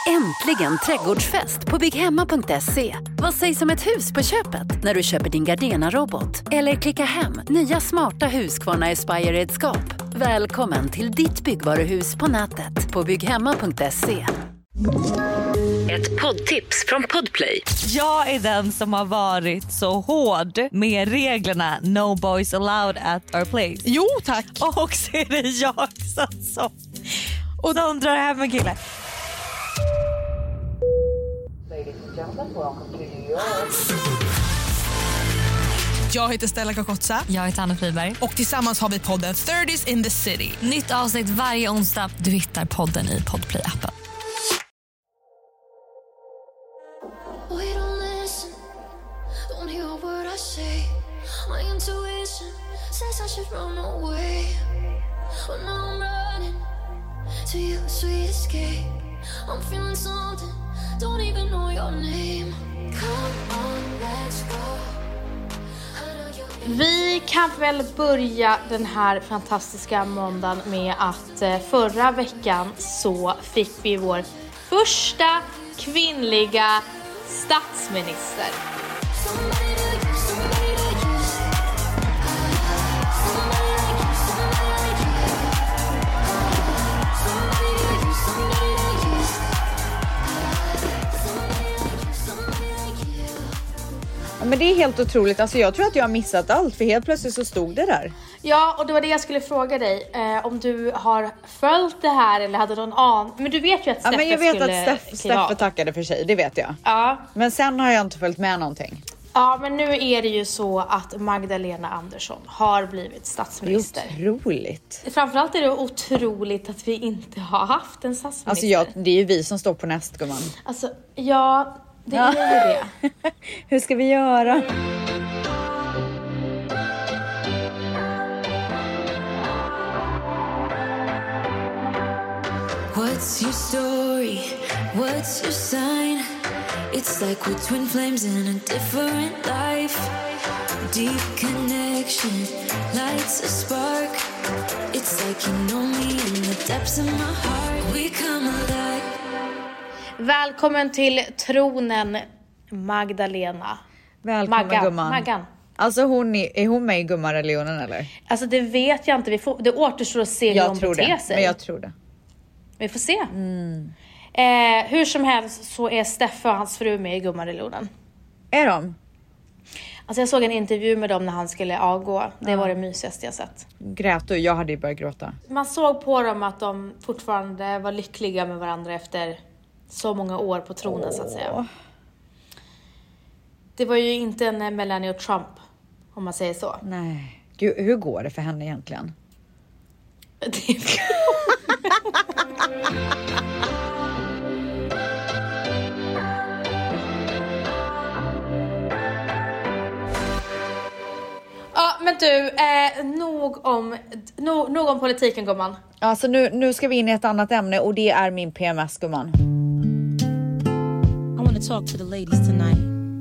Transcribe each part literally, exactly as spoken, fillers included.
Äntligen trädgårdsfest på bygghemma punkt se. Vad sägs om ett hus på köpet när du köper din Gardena-robot? Eller klicka hem nya smarta Husqvarna Aspire-redskap. Välkommen till ditt byggvaruhus på nätet på bygghemma punkt se. Ett poddtips från Podplay. Jag är den som har varit så hård med reglerna No boys allowed at our place. Jo, tack. Och så är det jag som, som, och de drar hem en kille. Jag heter Stella Kakotsa. Jag heter Anna Friberg. Och tillsammans har vi podden thirties in the city. Nytt avsnitt varje onsdag. Du hittar podden i Podplay-appen. Vi kan väl börja den här fantastiska måndagen med att förra veckan så fick vi vår första kvinnliga statsminister. Men det är helt otroligt. Alltså jag tror att jag har missat allt. För helt plötsligt så stod det där. Ja, och det var det jag skulle fråga dig. Eh, om du har följt det här eller hade någon an. Men du vet ju att Steffe ja, men jag vet skulle att Steff, Steffe tackade för sig. Det vet jag. Ja. Men sen har jag inte följt med någonting. Ja, men nu är det ju så att Magdalena Andersson har blivit statsminister. Det är otroligt. Framförallt är det otroligt att vi inte har haft en statsminister. Alltså jag, det är ju vi som står på nästgumman. Alltså, ja... Det är ju det. Hur ska vi göra? What's your story? What's your sign? It's like we're twin flames in a different life. Deep connection lights a spark. It's like you know me in the depths of my heart. We come alive. Välkommen till tronen, Magdalena. Välkommen, Maggan. gumman. Maggan. Alltså hon är, är hon med i Gummareligionen eller? Alltså det vet jag inte. Vi får, det återstår att se hur jag hon tror beter det. sig. Men jag tror det. Vi får se. Mm. Eh, hur som helst så är Steffe och hans fru med i Gummareligionen. Är de? Alltså jag såg en intervju med dem när han skulle avgå. Det ja. var det mysigaste jag sett. Grät du? Jag hade ju börjat gråta. Man såg på dem att de fortfarande var lyckliga med varandra efter så många år på tronen, oh. så att säga. Det var ju inte en Melania och Trump, om man säger så. Nej. Gud, hur går det för henne egentligen? Det är Ja, men du, eh, nog, om, no, nog om politiken, gumman. Alltså nu, nu ska vi in i ett annat ämne och det är min P M S, gumman. I want to talk to the ladies tonight.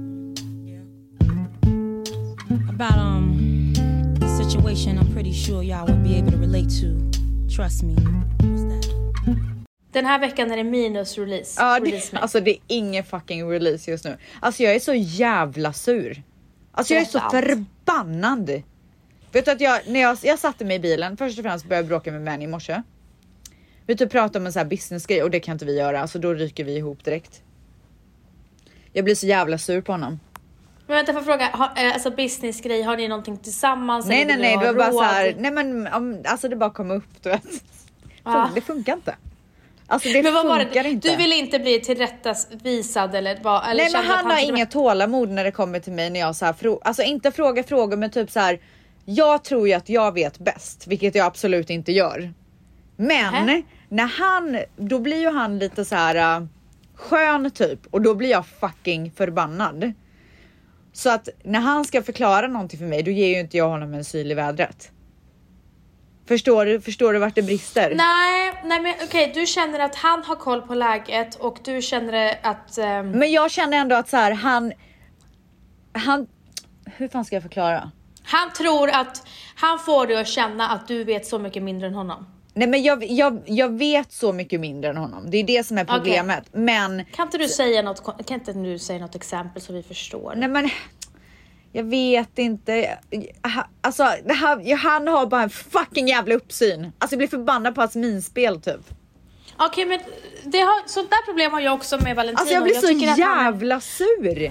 About um the situation I'm pretty sure y'all will be able to relate to. Trust me. What's that? Den här veckan är det minus release. Ja, det, release alltså det är ingen fucking release just nu. Alltså jag är så jävla sur. Alltså jag är så förbannad. Vet du att jag, när jag, jag satte mig i bilen, först och främst började jag bråka med män i morse. Vet du, prata om en sån här businessgrej och det kan inte vi göra. Alltså då ryker vi ihop direkt. Jag blir så jävla sur på honom. Men vänta, för fråga, har, alltså businessgrej, har ni någonting tillsammans? Nej, nej, nej, det var bara så här, nej men om, alltså det bara kom upp, du vet. Ja. Det funkar inte. Alltså det men vad funkar var det? inte. Du vill inte bli tillrättavisad eller vad? Eller nej, men han, han har inget var... tålamod när det kommer till mig när jag så här, frå- alltså inte fråga frågor, men typ så här, jag tror ju att jag vet bäst, vilket jag absolut inte gör. Men Nähä. när han, då blir ju han lite så här uh, skön typ, och då blir jag fucking förbannad. Så att när han ska förklara någonting för mig, då ger ju inte jag honom en syl i vädret. Förstår du, förstår du vart det brister? Nej, nej men okej, okay, du känner att han har koll på läget och du känner att... Um... Men jag känner ändå att så här, han... Han... Hur fan ska jag förklara? Han tror att han får dig att känna att du vet så mycket mindre än honom. Nej men jag, jag, jag vet så mycket mindre än honom. Det är det som är problemet. Okay. Men kan inte du säga något, kan inte du säga något exempel så vi förstår? Nej men jag vet inte. Alltså det här, han har bara en fucking jävla uppsyn. Alltså jag blir förbannad på hans minspel typ. Okej, okay, men det har, sånt där problem har jag också med Valentino. Alltså jag blir jag så jävla han... sur.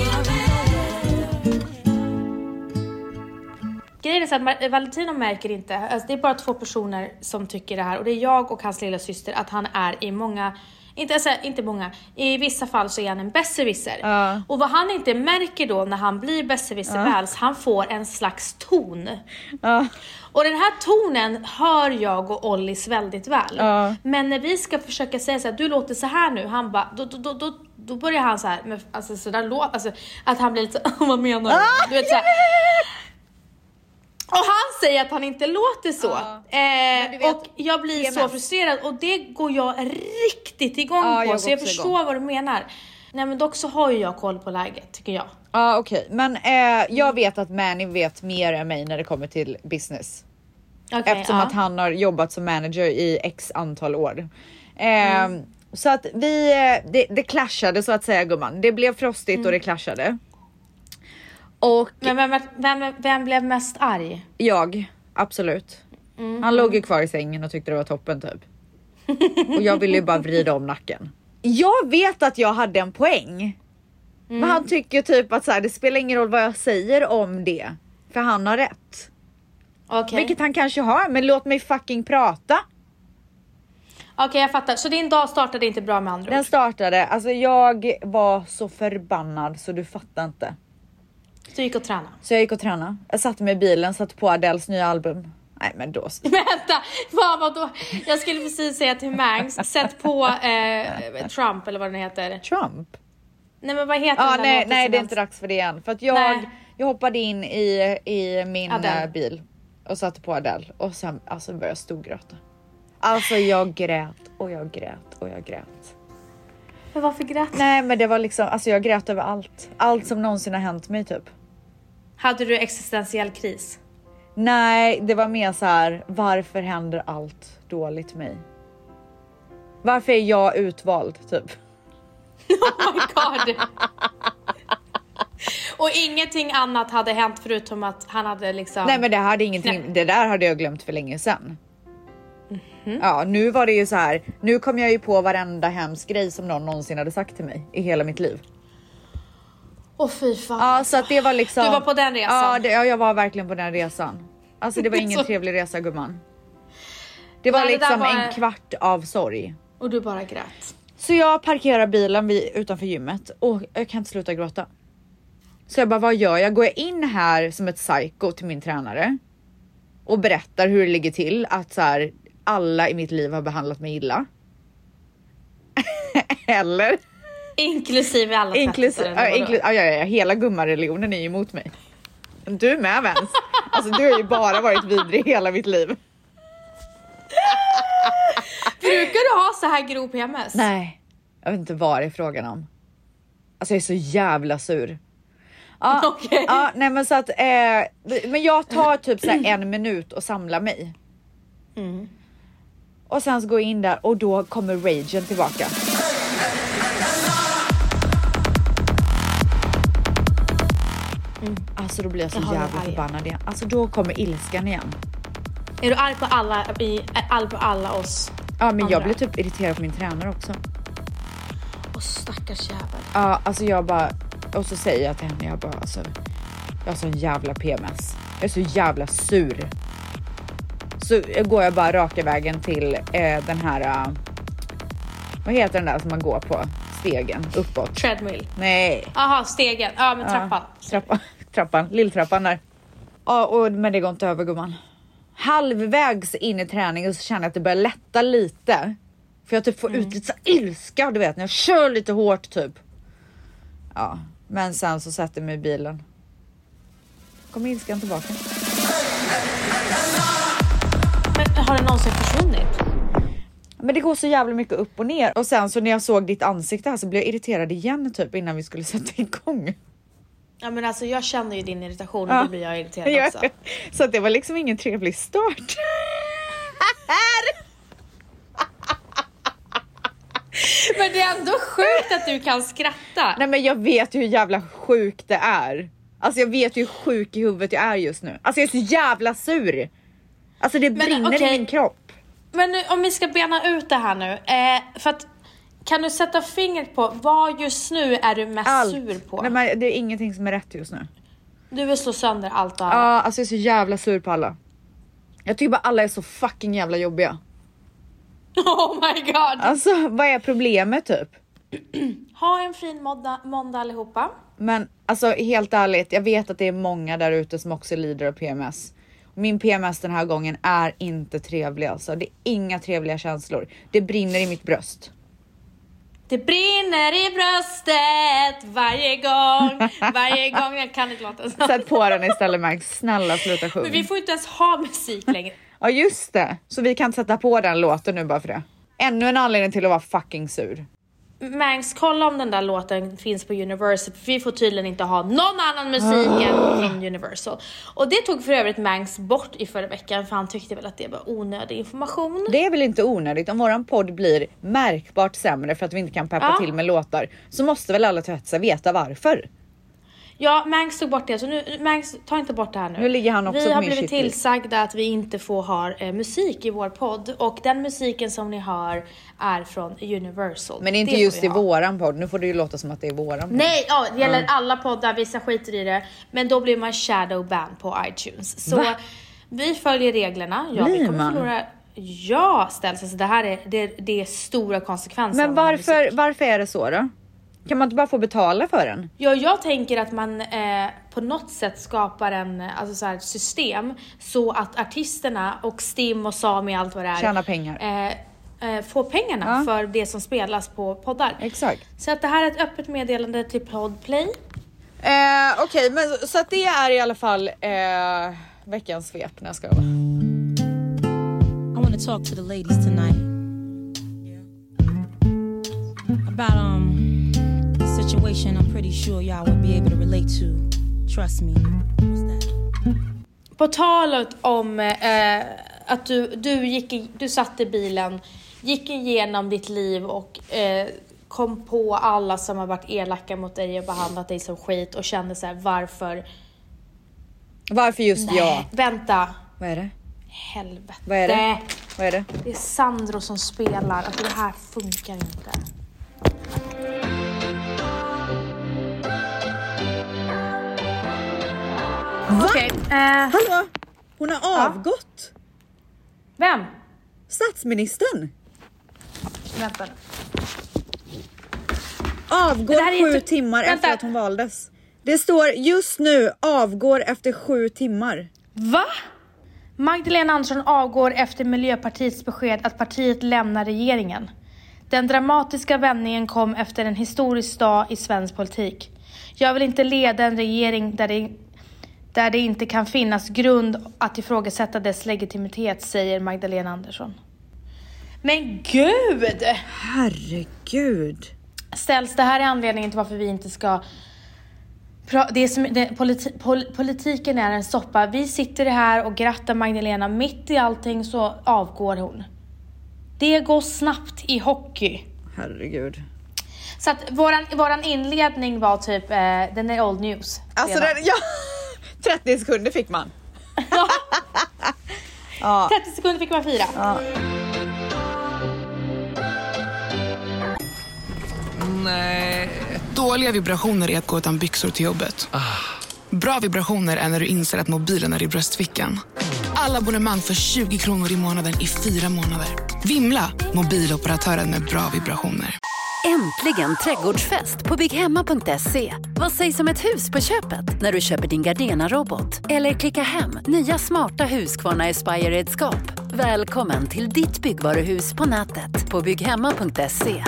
Grejen är så att Valentino märker inte, alltså det är bara två personer som tycker det här. Och det är jag och hans lilla syster, att han är i många, inte, alltså, inte många, i vissa fall så är han en besserwisser. Uh. Och vad han inte märker då när han blir besserwisser uh. väl, han får en slags ton. Uh. Och den här tonen hör jag och Ollis väldigt väl. Uh. Men när vi ska försöka säga så här, du låter så här nu, han bara, då, då, då, då, då börjar han så här, med, alltså sådär låt, alltså att han blir lite så, vad menar du? Uh. Du vet så här. Och han säger att han inte låter så. Ja. Eh, vet, och jag blir så frustrerad. Och det går jag riktigt igång ja, på. Jag så jag förstår igång. Vad du menar. Nej men dock så har ju jag koll på läget, tycker jag. Ja okej. Okay. Men eh, jag vet att Manny vet mer än mig när det kommer till business. Okay, Eftersom ja. att han har jobbat som manager i x antal år. Eh, mm. Så att vi, det, det clashade så att säga gumman. Det blev frostigt mm. och det clashade. Och men vem, vem, vem blev mest arg? Jag, absolut. Mm. Han låg ju kvar i sängen och tyckte det var toppen typ. Och jag ville ju bara vrida om nacken. Jag vet att jag hade en poäng. Mm. Men han tycker typ att så här, det spelar ingen roll vad jag säger om det. För han har rätt. Okay. Vilket han kanske har, men låt mig fucking prata. Okej, okay, jag fattar. Så din dag startade inte bra med andra ord? Den startade, alltså jag var så förbannad så du fattar inte. Så du gick och tränade? Så jag gick och tränade. Jag satte mig i bilen, satte på Adeles nya album. Nej men då... Vänta, fan vad då? Jag skulle precis säga till Mangs, sätt på eh, Trump eller vad den heter. Trump? Nej men vad heter ah, den nej, nej det är inte dags för det än. För att jag, jag hoppade in i, i min Adele. bil och satte på Adele. Och sen alltså, började jag storgråta. Alltså jag grät och jag grät och jag grät. Men varför grät? Nej men det var liksom, alltså jag grät över allt. Allt som någonsin har hänt mig typ. Hade du existentiell kris? Nej, det var mer så här, varför händer allt dåligt mig? Varför är jag utvald typ? Oh my god. Och ingenting annat hade hänt förutom att han hade liksom... Nej men det hade ingenting, Nej. det där hade jag glömt för länge sedan. Mm-hmm. Ja, nu var det ju så här, nu kom jag ju på varenda hemsk grej som någon någonsin hade sagt till mig i hela mitt liv. Åh fy fan. Ja, så att det var liksom... Du var på den resan? Ja, det, ja jag var verkligen på den resan. Alltså det var ingen så... trevlig resa gumman. Det var Nej, liksom det var... en kvart av sorg. Och du bara grät. Så jag parkerar bilen vid, utanför gymmet och jag kan inte sluta gråta. Så jag bara, vad gör jag? Går jag in här som ett psycho till min tränare och berättar hur det ligger till att så här, alla i mitt liv har behandlat mig illa? Eller? Inklusive alla Inklusive, ja, inklu- ja, ja, ja, hela gummareligionen är ju emot mig. Du är med väns. Alltså du har ju bara varit vidrig hela mitt liv. Brukar du ha så här grov P M S? Nej, jag vet inte vad det är frågan om. Alltså jag är så jävla sur. Ja, okay. ja nej men så att eh, men jag tar typ så här en minut och samlar mig. Mm. Och sen så går jag in där och då kommer ragen tillbaka. Mm. Alltså då blir jag så jag jävla förbannad igen. Alltså då kommer ilskan igen. Är du arg på alla, arg på alla oss? Ja men andra? Jag blir typ irriterad på min tränare också. Åh stackars jävel. Ja alltså jag bara, och så säger jag till henne, jag bara alltså, jag har sån jävla P M S. Jag är så jävla sur. Så går jag bara raka vägen till eh, den här, uh, vad heter den där som man går på? Stegen, uppåt. Treadmill. Nej. Aha, stegen. Ja, men trappan. Ja, trappan, trappan, lilltrappan där. Ja, och, men det går inte över gumman. Halvvägs in i träningen så känner jag att det börjar lätta lite. För jag typ får mm. ut lite så ilska, du vet, när jag kör lite hårt typ. Ja, men sen så sätter jag mig i bilen. Kommer ilskan tillbaka. Men har det någonsin försvunnit? Men det går så jävla mycket upp och ner. Och sen så när jag såg ditt ansikte här så blev jag irriterad igen typ innan vi skulle sätta igång. Ja men alltså jag känner ju din irritation och ja. Då blir jag irriterad också. Så att det var liksom ingen trevlig start. här? Men det är ändå sjukt att du kan skratta. Nej men jag vet ju hur jävla sjukt det är. Alltså jag vet ju hur sjuk i huvudet jag är just nu. Alltså jag är så jävla sur. Alltså det brinner men, okay. i min kropp. Men nu, om vi ska bena ut det här nu. Eh, för att, kan du sätta fingret på vad just nu är du mest allt. sur på? Nej men det är ingenting som är rätt just nu. Du vill slå sönder allt och alla. Ja, alltså jag är så jävla sur på alla. Jag tycker bara alla är så fucking jävla jobbiga. Oh my god. Alltså vad är problemet typ? Ha en fin måndag, måndag allihopa. Men alltså helt ärligt, jag vet att det är många där ute som också lider av P M S. Min P M S den här gången är inte trevlig alltså. Det är inga trevliga känslor. Det brinner i mitt bröst. Det brinner i bröstet varje gång. Varje gång jag kan inte låta så. Sätt på den istället Max. Snälla sluta sjunga. Men vi får inte ens ha musik längre. Ja just det. Så vi kan sätta på den låten nu bara för det. Ännu en anledning till att vara fucking sur. Mangs, kolla om den där låten finns på Universal. För vi får tydligen inte ha någon annan musik oh. än från Universal. Och det tog för övrigt Mangs bort i förra veckan. För han tyckte väl att det var onödig information. Det är väl inte onödigt. Om våran podd blir märkbart sämre för att vi inte kan peppa ja. till med låtar, så måste väl alla tvätsa veta varför. Ja, Mangs tog bort det. Så nu, Mangs, ta inte bort det här nu. Nu ligger han också vi på har min blivit shitlist. tillsagda att vi inte får ha eh, musik i vår podd. Och den musiken som ni hör är från Universal. Men inte det just i våran podd. Nu får det ju låta som att det är våran podd. Nej, ja, det gäller mm. alla poddar. Vissa skiter i det. Men då blir man shadowban på iTunes. Så Va? vi följer reglerna. Ja, blir vi kommer man? förlora... Ja, ställs. Alltså, det här är, det, det är stora konsekvenser. Men varför, varför är det så då? Kan man inte bara få betala för den? Ja, jag tänker att man eh, på något sätt skapar en alltså så här, system så att artisterna och Stim och Sami, allt vad det är, tjänar pengar. Eh, eh, får pengarna ja. för det som spelas på poddar. Exakt. Så att det här är ett öppet meddelande till Podplay. Eh, Okej, okay, men så att det är i alla fall eh, veckans svep när jag ska vara. I want to talk to the ladies tonight. About um situation I'm pretty sure y'all will be able to relate to. Trust me. What's that? På talet om eh, att du, du, gick i, du satt i bilen, gick igenom ditt liv och eh, kom på alla som har varit elaka mot dig och behandlat dig som skit och kände så här, varför? Varför just Nej, jag? Vänta. Vad är det? Helvete. Vad är det? Vad är det? Det är Sandro som spelar. Alltså det här funkar inte. Okej. Okay. Uh, Hallå? Hon har ja. avgått. Vem? Statsministern. Vänta. Avgår sju inte... timmar Vänta. efter att hon valdes. Det står just nu avgår efter sju timmar. Va? Magdalena Andersson avgår efter Miljöpartiets besked att partiet lämnar regeringen. Den dramatiska vändningen kom efter en historisk dag i svensk politik. Jag vill inte leda en regering där det, där det inte kan finnas grund att ifrågasätta dess legitimitet, säger Magdalena Andersson. Men gud! Herregud. Ställs, det här är anledningen till varför vi inte ska... Det är som, det, politi, pol, politiken är en soppa. Vi sitter här och grattar Magdalena. Mitt i allting så avgår hon. Det går snabbt i hockey. Herregud. Så att våran, våran inledning var typ, eh, den är old news. Alltså den, ja, trettio sekunder fick man. Ja. Ja. trettio sekunder fick man fira. Ja. Nej. Dåliga vibrationer är att gå utan byxor till jobbet. Ah. Bra vibrationer är när du inser att mobilen är i bröstfickan. Alla abonnemang för tjugo kronor i månaden i fyra månader. Vimla, mobiloperatören med bra vibrationer. Äntligen trädgårdsfest på bygghemma punkt se. Vad sägs om ett hus på köpet när du köper din Gardena-robot? Eller klicka hem nya smarta Husqvarna Aspire-redskap. Välkommen till ditt byggvaruhus på nätet på bygghemma punkt se.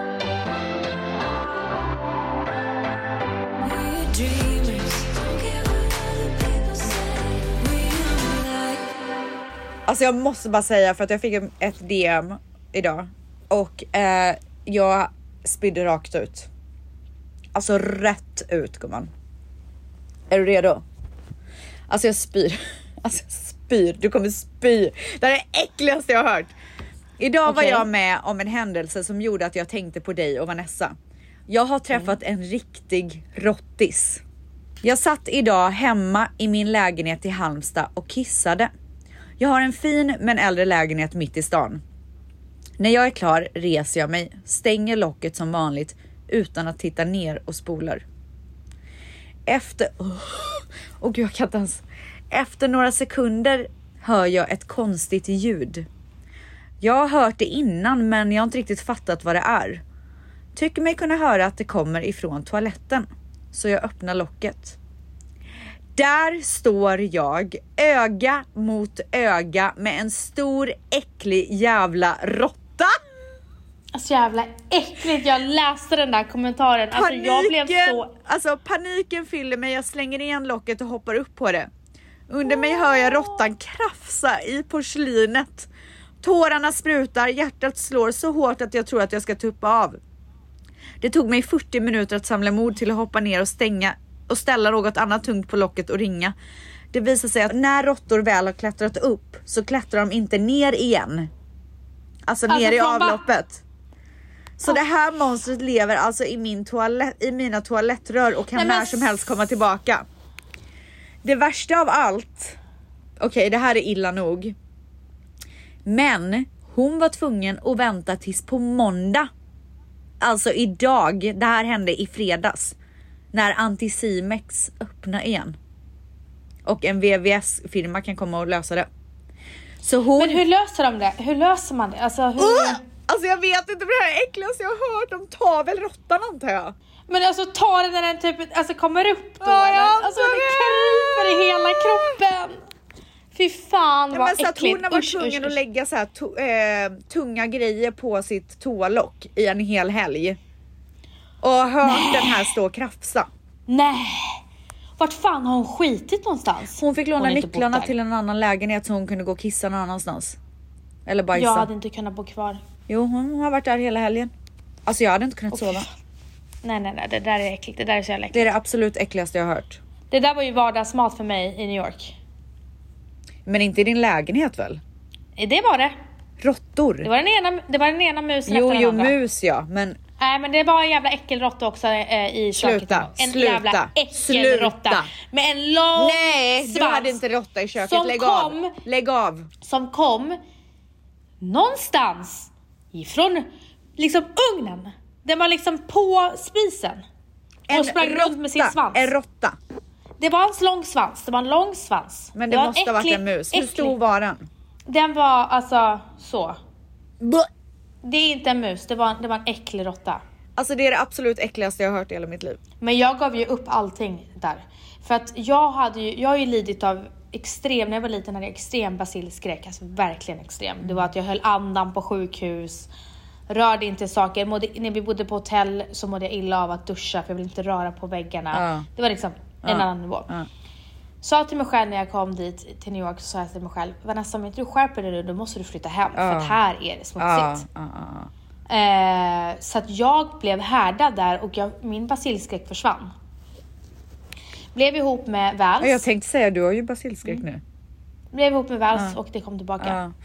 Alltså jag måste bara säga, för att jag fick ett D M idag och eh, jag spydde rakt ut. Alltså rätt ut, gumman. Är du redo? Alltså jag spyr. Alltså jag spyr. Du kommer spy. Det är det äckligaste jag har hört. Idag okay. var jag med om en händelse som gjorde att jag tänkte på dig och Vanessa. Jag har träffat mm. en riktig rottis. Jag satt idag hemma i min lägenhet i Halmstad och kissade. Jag har en fin men äldre lägenhet mitt i stan. När jag är klar reser jag mig, stänger locket som vanligt utan att titta ner och spolar. Efter... Åh, oh, gud, jag kan inte ens... Efter några sekunder hör jag ett konstigt ljud. Jag har hört det innan men jag har inte riktigt fattat vad det är. Tycker mig kunna höra att det kommer ifrån toaletten. Så jag öppnar locket. Där står jag öga mot öga med en stor äcklig jävla råtta. Alltså jävla äckligt, jag läste den där kommentaren. Alltså paniken, jag blev så... Alltså paniken fyller mig, jag slänger igen locket och hoppar upp på det. Under mig hör jag råttan krafsa i porslinet. Tårarna sprutar, hjärtat slår så hårt att jag tror att jag ska tuppa av. Det tog mig fyrtio minuter att samla mod till att hoppa ner och stänga och ställa något annat tungt på locket och ringa. Det visar sig att när råttor väl har klättrat upp så klättrar de inte ner igen. Alltså, alltså ner i avloppet. Så oh. det här monstret lever alltså i, min toalett, i mina toalettrör och kan Nej, men... när som helst komma tillbaka. Det värsta av allt, okej okay, det här är illa nog. Men hon var tvungen att vänta tills på måndag. Alltså idag, det här hände i fredags. När Anticimex öppnar igen. Och en V V S-firma kan komma och lösa det. Så hon... Men hur löser de det? Hur löser man det? Alltså, hur... uh! alltså jag vet inte, det här är äckligast jag har hört. De tar väl råttan antar jag. Men alltså tar den när den typ alltså, kommer upp då? Oh, eller? Alltså det kryper i hela kroppen. Fy fan vad ja, äckligt. Så att hon har varit tvungen att lägga så här to- äh, tunga grejer på sitt toalock i en hel helg. Och hört Nej. den här stå och krafsa. Nej. Vart fan har hon skitit någonstans? Hon fick låna hon nycklarna till en annan lägenhet så hon kunde gå och kissa någon annanstans. Eller bajsa. Jag hade inte kunnat bo kvar. Jo, hon har varit där hela helgen. Alltså jag hade inte kunnat oh, sova. Nej, nej, nej. Det där är äckligt. Det där är så äckligt. Det är det absolut äckligaste jag har hört. Det där var ju vardagsmat för mig i New York. Men inte i din lägenhet väl? Det var det. Råttor. Det var den ena, det var den ena musen jo, efter den jo, andra. mus ja, men... Nej, men det var en jävla äckelråtta också eh, i sluta, köket. En sluta, jävla äckelråtta. Med en lång Nej, svans. Du hade inte råtta i köket. Som Lägg kom, av. Lägg av. Som kom någonstans ifrån liksom ugnen. Den var liksom på spisen. En och sprang råtta, runt med sin svans. En råtta. Det var en lång svans. Det var en lång svans. Men det, det måste ha varit en mus. Hur stor var den? Den var alltså så. Buh. Det är inte en mus. Det var, det var en äcklig råtta. Alltså det är det absolut äckligaste jag har hört i hela mitt liv. Men jag gav ju upp allting där. För att jag hade ju, jag har ju lidit av extrem, när jag var liten hade jag extrem basilskräck. Alltså verkligen extrem. Det var att jag höll andan på sjukhus. Rörde inte saker. Mådde, när vi bodde på hotell så mådde jag illa av att duscha. För jag ville inte röra på väggarna. Uh. Det var liksom en uh. annan nivå. Uh. Sa till mig själv när jag kom dit till New York. Så sa jag till mig själv: Vanessa, om inte du skärper dig nu, då måste du flytta hem. Uh. För att här är det smutsigt. Uh. Uh. Uh. Eh, så att jag blev härdad där. Och jag, min basilskräck försvann. Blev ihop med Vals. Jag tänkte säga, du har ju basilskräck mm. nu. Blev ihop med Vals uh. och det kom tillbaka. Uh.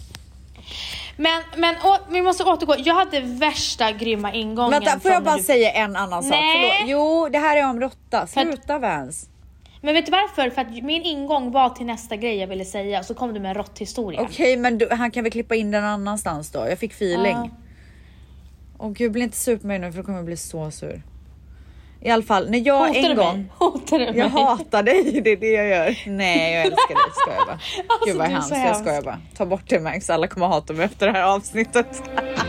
Men, men å, vi måste återgå. Jag hade värsta grymma ingången. Vänta, får jag bara du... säga en annan sak? Nej. Jo, det här är om råtta. Sluta Vans. Men vet du varför? För att min ingång var till nästa grej jag ville säga. Och så kom du med en råtthistoria. Okej, okay, men du, han kan väl klippa in den annanstans då? Jag fick feeling. Åh uh. oh, gud, bli inte sur på mig nu för då kommer jag bli så sur. I alla fall, när jag Hotar en du gång... Mig? Hotar du mig? Jag hatar dig, det är det jag gör. Nej, jag älskar dig, ska jag bara. Alltså, gud vad hemskt, jag ska jag bara. Ta bort det Max, alla kommer hata mig efter det här avsnittet.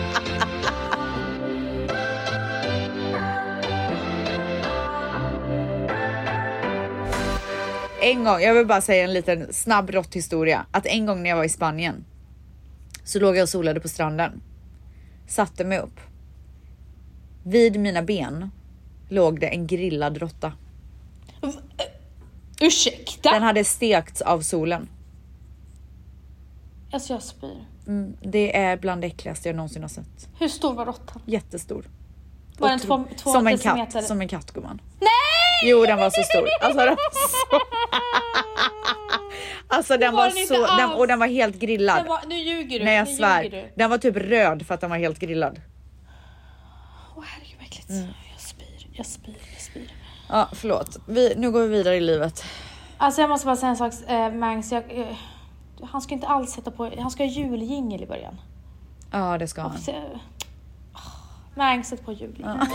En gång, jag vill bara säga en liten snabb råtthistoria. Att en gång när jag var i Spanien så låg jag och solade på stranden. Satte mig upp. Vid mina ben låg det en grillad råtta. Uh, ursäkta? Den hade stekts av solen. Alltså jag spyr. Mm, det är bland det äckligaste jag någonsin har sett. Hur stor var råttan? Jättestor. Var den två, två som en decimeter? katt, som en katt, gumman. Nej! Jo, den var så stor. Alltså, den var så... Alltså den var var, den så, inte den, alls. och den var helt grillad. Den var, nu ljuger du. Nej jag nu svär. ljuger du. Den var typ röd för att den var helt grillad. Åh herregud vad äckligt. Mm. Jag spyr, jag spyr, jag spyr. Ja förlåt, vi, nu går vi vidare i livet. Alltså jag måste bara säga en sak, eh, Mangs, jag, eh, han ska inte alls sätta på, han ska ha juljingel i början. Ja det ska han. Så, oh, Mangs, sätt på juljingel. Ja.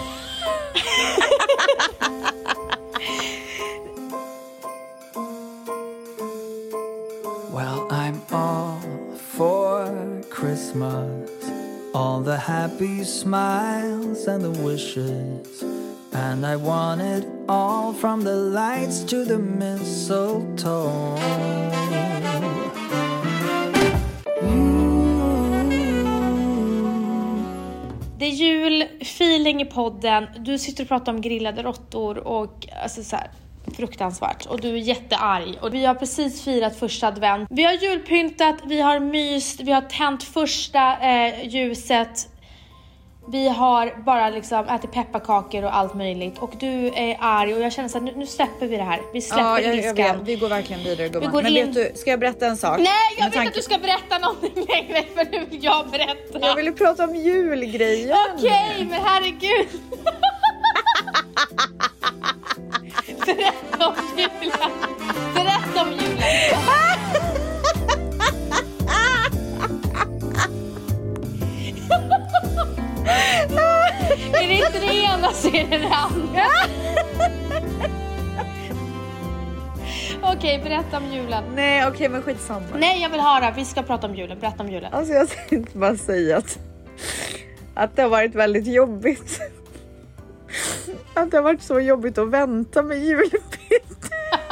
Well, I'm all for Christmas, all the happy smiles and the wishes, and I want it all from the lights to the mistletoe. Det är julfeeling i podden. Du sitter och pratar om grillade råttor och alltså så här, fruktansvärt. Och du är jättearg. Och vi har precis firat första advent. Vi har julpyntat, vi har myst, vi har tänt första eh, ljuset. Vi har bara liksom ätit pepparkakor och allt möjligt. Och du är arg och jag känner så här, nu, nu släpper vi det här. Vi släpper ja, jag, ilskan. jag vet. Vi går verkligen vidare gumman. går Men in... vet du, ska jag berätta en sak? Nej, jag vet tanke... att du ska berätta någonting längre. För nu vill jag berätta. Jag ville prata om julgrejen. Okej, okay, men herregud. Berätta om julen. Berätta om julen. Är det inte det ena så är det det andra. Okej, okay, berätta om julen. Nej, okej, okay, men skitsamma. Nej, jag vill höra. Vi ska prata om julen. Berätta om julen. Alltså jag tänkte bara säga att, att det har varit väldigt jobbigt. Att det har varit så jobbigt att vänta med julpynt.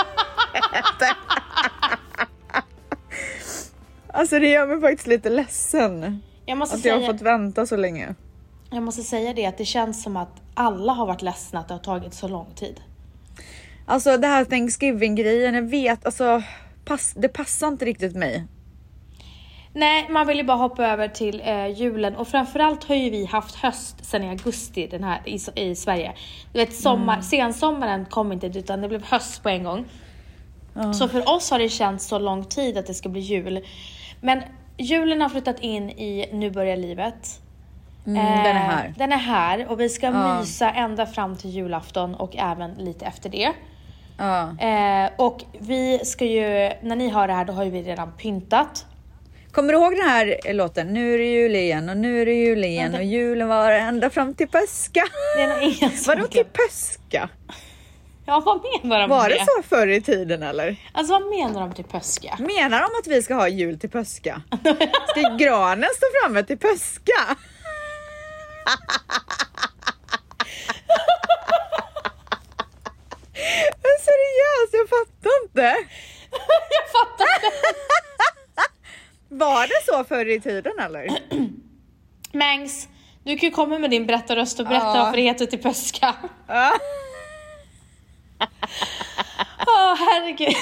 Alltså det gör mig faktiskt lite ledsen. Jag måste att säga, jag har fått vänta så länge. Jag måste säga det att det känns som att alla har varit ledsna att det har tagit så lång tid. Alltså det här Thanksgiving-grejen, jag vet, alltså pass, det passar inte riktigt mig. Nej, man vill ju bara hoppa över till eh, julen. Och framförallt har ju vi haft höst sedan i augusti den här, i, i Sverige. Du vet, sommar, mm. sensommaren kom inte utan det blev höst på en gång. Mm. Så för oss har det känts så lång tid att det ska bli jul. Men julen har flyttat in i Nu börjar livet. Mm, eh, den är här. Den är här och vi ska ja. mysa ända fram till julafton och även lite efter det. Ja. Eh, och vi ska ju, när ni hör det här då har ju vi redan pyntat. Kommer du ihåg den här låten? Nu är det jul igen och nu är det jul igen och julen var ända fram till påska. Det är nog ingen som vadå till påska? Ja, vad menar de Var det? det så förr i tiden eller? Alltså vad menar de till påska? Menar de att vi ska ha jul till påska? Ska granen stå framme till påska? Men seriöst, jag fattar inte. Jag fattar inte. Var det så förr i tiden eller? Mangs, du kan ju komma med din berättarröst och berätta ja. varför det heter till påska. Ja. Åh, oh, herregud.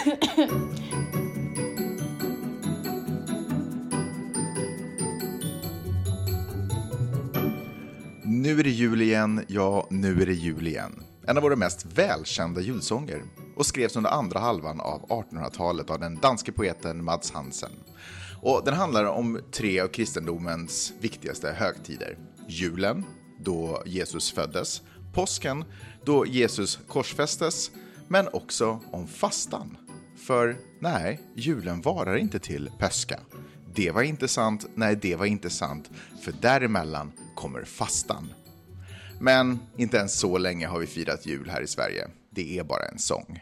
Nu är det jul igen, ja nu är det jul igen. En av våra mest välkända julsånger och skrevs under andra halvan av artonhundratalet av den danske poeten Mads Hansen. Och den handlar om tre av kristendomens viktigaste högtider. Julen, då Jesus föddes. Påsken, då Jesus korsfästes. Men också om fastan. För nej, julen varar inte till påska. Det var inte sant, nej det var inte sant. För däremellan kommer fastan. Men inte ens så länge har vi firat jul här i Sverige. Det är bara en sång.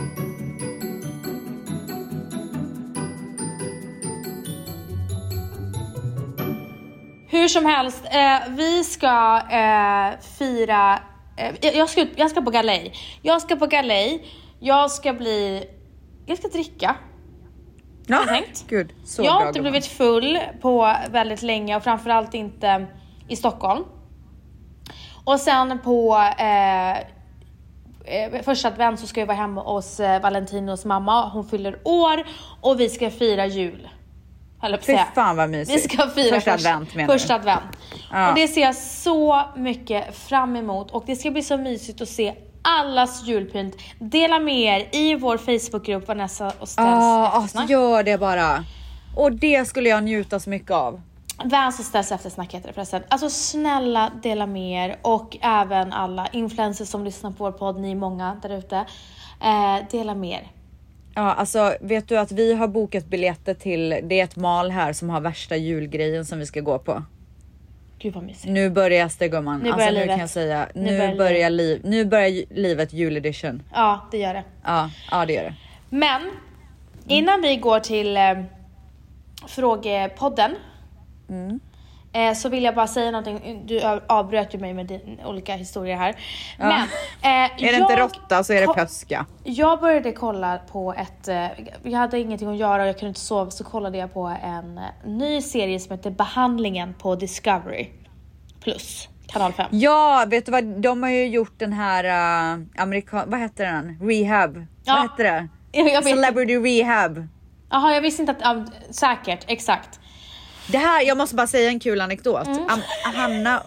Hur som helst, eh, vi ska eh, fira... Eh, jag, ska, jag ska på galej. Jag ska på galej. Jag ska bli... Jag ska dricka. Ja, jag tänkt. Gud, så jag har bra, inte gumman. blivit full på väldigt länge och framförallt inte i Stockholm. Och sen på eh, eh, första advent så ska jag vara hemma hos eh, Valentinos mamma. Hon fyller år och vi ska fira jul. Fy fan vad mysigt. Vi ska fira första första advent menar Första du? advent. Ja. Och det ser jag så mycket fram emot. Och det ska bli så mysigt att se allas julpynt. Dela med er i vår Facebookgrupp Vanessa och Stells Ja, eftersnack. alltså gör det bara. Och det skulle jag njuta så mycket av. Vans och Stells eftersnack heter det förresten. Alltså snälla dela med er. Och även alla influencers som lyssnar på vår podd. Ni är många där ute. Eh, dela med er. Ja, alltså vet du att vi har bokat biljetter till, det är ett mal här som har värsta julgrejen som vi ska gå på. Gud vad mysigt. Nu börjar det, gumman. Nu börjar alltså, nu livet. kan jag säga, nu, Nu börjar nu börjar liv, nu börjar livet juledition. Ja, det gör det. Ja, ja det gör det. Men innan vi går till eh, frågepodden Mm. eh, så vill jag bara säga någonting. Du avbröt ju mig med din, olika historier här. Ja. Men eh, Är det jag, inte råtta så är det ko- pöska. Jag började kolla på ett, eh, jag hade ingenting att göra och jag kunde inte sova, så kollade jag på en eh, ny serie som heter Behandlingen på Discovery Plus, kanal fem. Ja, vet du vad? De har ju gjort den här uh, amerikan... Vad heter den? Rehab. Ja. Vad heter det? Jag, jag vet. Celebrity Rehab. Jaha, jag visste inte att, ja, säkert, exakt. Det här, jag måste bara säga en kul anekdot. Mm. Am- Hanna...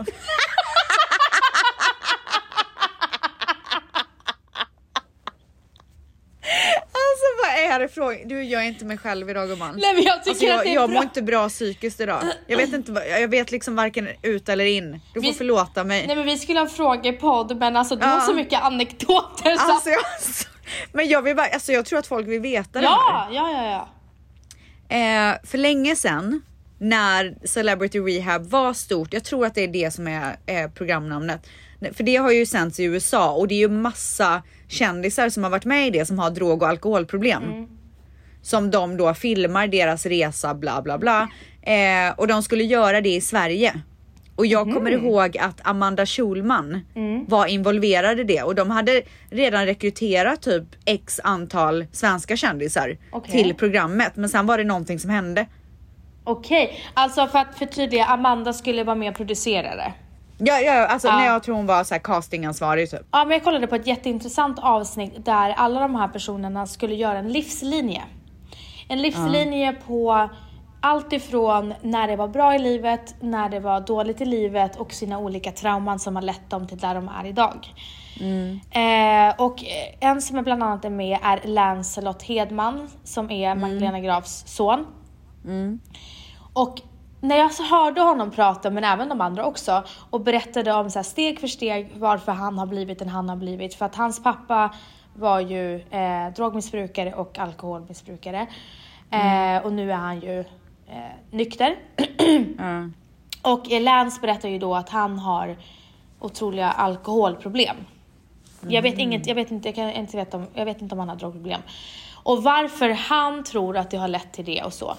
Alltså vad är det frågan? Du, jag är inte mig själv idag, gumman. Nej, men jag tycker alltså, jag, att det är jag bra. mår inte bra psykiskt idag. Jag vet inte, vad- jag vet liksom varken ut eller in. Du får Vi- förlåta mig. Nej, men vi skulle ha en frågepodd, men alltså du Ja. har så mycket anekdoter så. Alltså, jag, men jag vill bara, alltså jag tror att folk vill veta det här. ja, ja, ja, ja. Eh, för länge sedan när Celebrity Rehab var stort, jag tror att det är det som är eh, programnamnet, för det har ju sänds i U S A och det är ju massa kändisar som har varit med i det som har drog- och alkoholproblem. Mm. Som de då filmar deras resa bla bla bla. Eh, och de skulle göra det i Sverige. Och jag Mm. kommer ihåg att Amanda Schulman var involverad i det. Och de hade redan rekryterat typ x antal svenska kändisar Okej. till programmet. Men sen var det någonting som hände. Okej, alltså för att förtydliga, Amanda skulle vara med och producera det. Ja, ja alltså Ja. när jag tror hon var så här castingansvarig typ. Ja, men jag kollade på ett jätteintressant avsnitt där alla de här personerna skulle göra en livslinje. En livslinje på allt ifrån när det var bra i livet, när det var dåligt i livet och sina olika trauman som har lett dem till där de är idag. Eh, och en som är bland annat är med är Lancelot Hedman som är Magdalena Grafs son. Och när jag så hörde honom prata, men även de andra också, och berättade om så här steg för steg varför han har blivit den han har blivit. För att hans pappa var ju eh, drogmissbrukare och alkoholmissbrukare. Eh, och nu är han ju eh, nykter. Mm. Och eh, Lance berättar ju då att han har otroliga alkoholproblem. Jag vet inget, jag vet inte, jag kan inte veta om, jag vet inte om han har drogproblem. Och varför han tror att det har lett till det och så.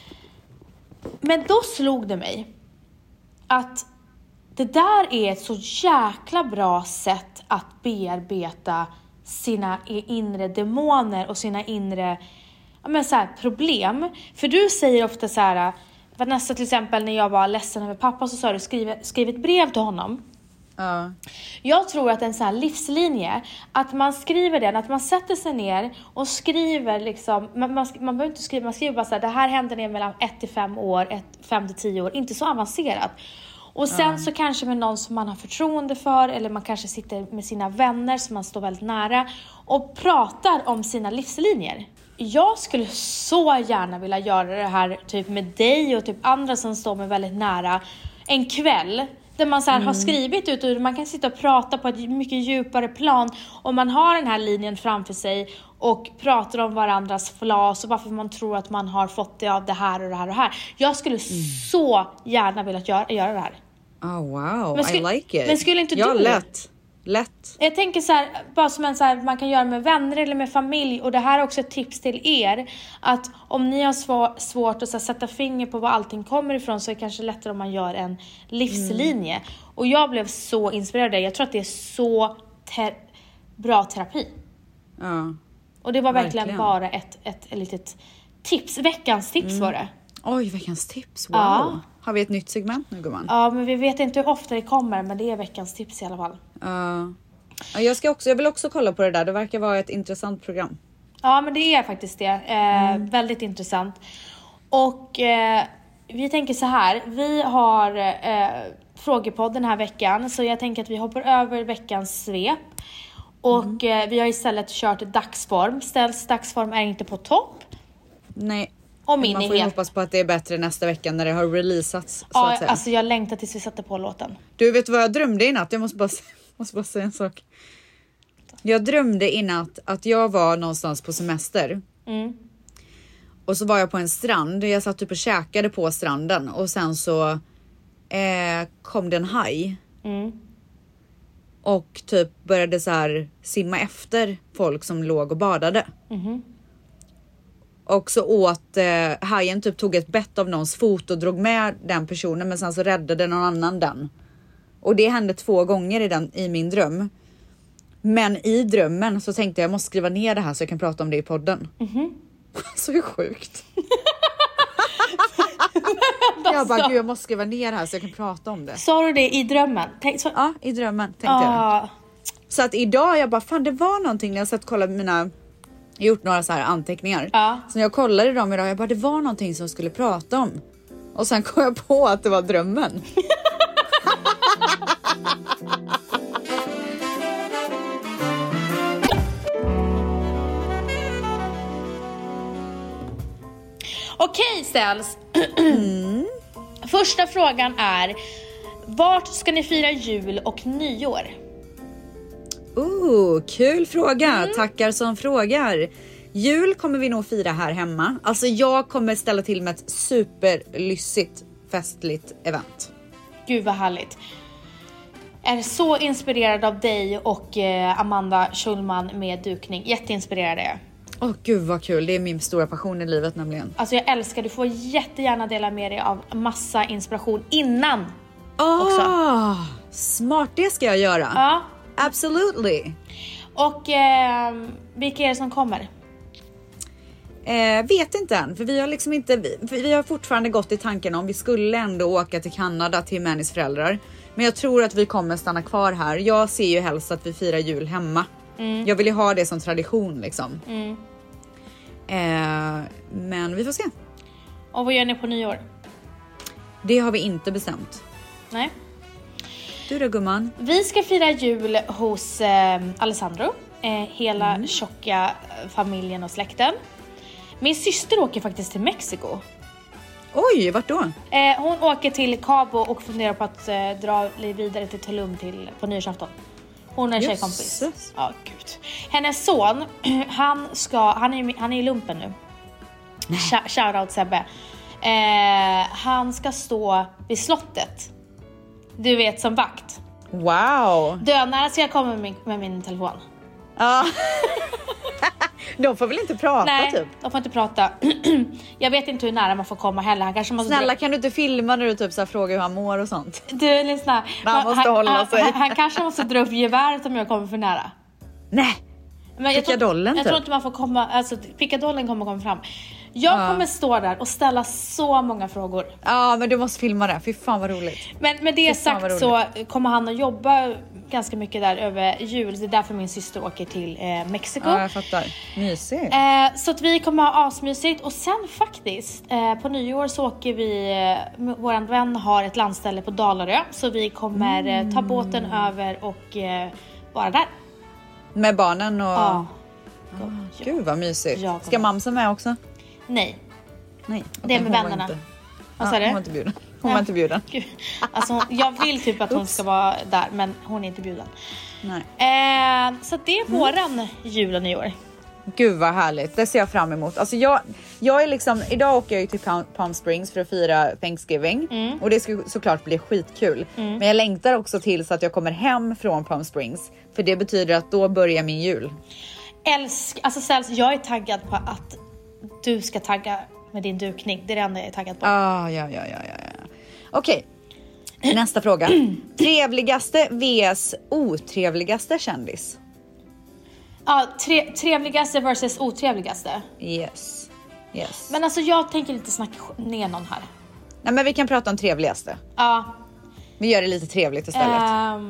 Men då slog det mig att det där är ett så jäkla bra sätt att bearbeta sina inre demoner och sina inre, ja, men så här, problem. För du säger ofta så här, Vanessa, till exempel när jag var ledsen över pappa, så sa du skriv, skriv ett brev till honom. Ja. Jag tror att en sån här livslinje, att man skriver den, att man sätter sig ner och skriver liksom, man, man, man behöver inte skriva, man skriver bara så här, det här händer ner mellan ett till fem år, fem till tio år, inte så avancerat. Och sen Ja. så kanske med någon som man har förtroende för, eller man kanske sitter med sina vänner som man står väldigt nära och pratar om sina livslinjer. Jag skulle så gärna vilja göra det här typ med dig och typ andra som står mig väldigt nära en kväll. Där man så här har skrivit ut och man kan sitta och prata på ett mycket djupare plan. Och man har den här linjen framför sig och pratar om varandras flas och varför man tror att man har fått det av det här och det här och det här. Jag skulle så gärna vilja göra, göra det här. Oh wow, Men skulle- I like it. men skulle inte ja, du- lätt. Lätt. Jag tänker så här, bara som en så här, man kan göra med vänner eller med familj. Och det här är också ett tips till er. Att om ni har svår, svårt att så här, sätta finger på var allting kommer ifrån, så är det kanske lättare om man gör en livslinje. Mm. Och jag blev så inspirerad av det. Jag tror att det är så te- bra terapi. Ja. Och det var verkligen, Verkligen. bara ett, ett, ett litet tips. Veckans tips var det. Oj, veckans tips. Wow. Ja. Har vi ett nytt segment nu, gumman? Ja, men vi vet inte hur ofta det kommer, men det är veckans tips i alla fall. Ja. Ja, jag, ska också, jag vill också kolla på det där. Det verkar vara ett intressant program. Ja, men det är faktiskt det. Eh, Väldigt intressant. Och eh, vi tänker så här. Vi har eh, frågepodd den här veckan. Så jag tänker att vi hoppar över veckans svep. Och mm. eh, vi har istället kört dagsform. Ställs dagsform är inte på topp. Nej. Och min man är får ju helt... hoppas på att det är bättre nästa vecka när det har releasats. Ja, så att säga. alltså jag längtar tills vi sätter på låten. Du vet vad jag drömde i natt? Jag måste bara, måste bara säga en sak. Jag drömde i natt att jag var någonstans på semester. Mm. Och så var jag på en strand. Jag satt typ och käkade på stranden. Och sen så eh, kom det en haj. Mm. Och typ började så här simma efter folk som låg och badade. Mm. Och så åt eh, hajen typ tog ett bett av någons fot och drog med den personen. Men sen så räddade någon annan den. Och det hände två gånger i, den, i min dröm. Men i drömmen så tänkte jag jag måste skriva ner det här så jag kan prata om det i podden. Mm. Så är sjukt. Jag bara, gud jag måste skriva ner det här så jag kan prata om det. Sa du det i drömmen? Tänk, så... Ja, i drömmen tänkte ah. jag. Så att idag jag bara, fan det var någonting när jag satt och kollade mina, jag har gjort några så här anteckningar. Ah. Så när jag kollade dem idag, jag bara, det var någonting som jag skulle prata om. Och sen kom jag på att det var drömmen. Okej, Ställs. Mm. Första frågan är: vart ska ni fira jul och nyår? Oh, kul fråga. Mm. Tackar som frågar. Jul kommer vi nog fira här hemma. Alltså jag kommer ställa till med ett superlyssigt festligt event. Gud vad härligt. Är så inspirerad av dig och eh, Amanda Schulman med dukning. Jätteinspirerad är jag. Åh oh, gud vad kul, det är min stora passion i livet nämligen. Alltså jag älskar, du får jättegärna dela med dig av massa inspiration innan oh, också. Smart, det ska jag göra. Ja. Absolutely. Och eh, vilka är det som kommer? Eh, vet inte än, för vi har liksom inte, vi, vi har fortfarande gått i tanken om vi skulle ändå åka till Kanada till Mannys föräldrar. Men jag tror att vi kommer stanna kvar här. Jag ser ju helst att vi firar jul hemma. Mm. Jag vill ju ha det som tradition liksom. Mm. Eh, men vi får se. Och vad gör ni på nyår? Det har vi inte bestämt. Nej. Du då gumman? Vi ska fira jul hos eh, Alessandro. Eh, hela mm. tjocka familjen och släkten. Min syster åker faktiskt till Mexiko. Oj, vart då? Eh, hon åker till Cabo och funderar på att eh, dra vidare till Tulum till, på nyårsafton. Hon är en tjejkompis. Ja, gud. Hennes son, han ska, han är, han är i lumpen nu. Sh- Shoutout Sebbe. Eh, han ska stå vid slottet. Du vet, som vakt. Wow. Dönare ska jag komma med min, med min telefon. Ja. De får väl inte prata. Nej, typ? de får inte prata. Jag vet inte hur nära man får komma heller. Han kanske måste Snälla dra... kan du inte filma när du typ så här frågar hur han mår och sånt? Du, lyssna. Han måste han, hålla han, sig. Han, han kanske måste dra upp geväret om jag kommer för nära. Nej. Men jag Pickadollen tror, jag typ. tror inte man får komma, alltså pickadollen kommer komma fram. Jag ja. kommer stå där och ställa så många frågor. Ja, men du måste filma det. Fy fan vad roligt. Men med det sagt så kommer han att jobba ganska mycket där över jul. Det är därför min syster åker till eh, Mexiko. Ja, jag fattar. Mysigt. Eh, så att vi kommer ha asmysigt. Och sen faktiskt, eh, på nyår så åker vi, eh, våran vän har ett landställe på Dalarö. Så vi kommer mm. eh, ta båten över och eh, vara där. Med barnen och... Ja. Ah, gud vad mysigt. Ska mamsa med också? Nej. Nej. Det är med vännerna. Vad sa ja, du? Hon var inte bjuden. Hon ja. var inte bjuden. Alltså, hon, jag vill typ att hon ska vara där, men hon är inte bjuden. Nej. Eh, så det är våran mm. jul och nyår. Gud vad härligt. Det ser jag fram emot. Alltså jag, jag är liksom, idag åker jag ju till Palm Springs för att fira Thanksgiving. Mm. Och det ska såklart bli skitkul. Mm. Men jag längtar också till så att jag kommer hem från Palm Springs. För det betyder att då börjar min jul. Älsk, alltså Säls, jag är taggad på att du ska tagga med din dukning. Det är det enda jag är taggad på. Ah, ja, ja, ja, ja. Okej, okay. Nästa fråga. Trevligaste vs otrevligaste kändis? Ja, tre, trevligaste versus otrevligaste. Yes. Yes. Men alltså jag tänker inte snacka ner någon här. Nej, men vi kan prata om trevligaste. Ja. Vi gör det lite trevligt istället. Um,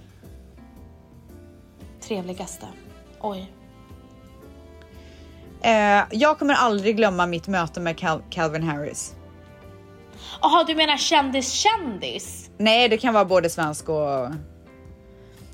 trevligaste. Oj. Uh, jag kommer aldrig glömma mitt möte med Cal- Calvin Harris. Jaha, du menar kändis-kändis? Nej, det kan vara både svensk och...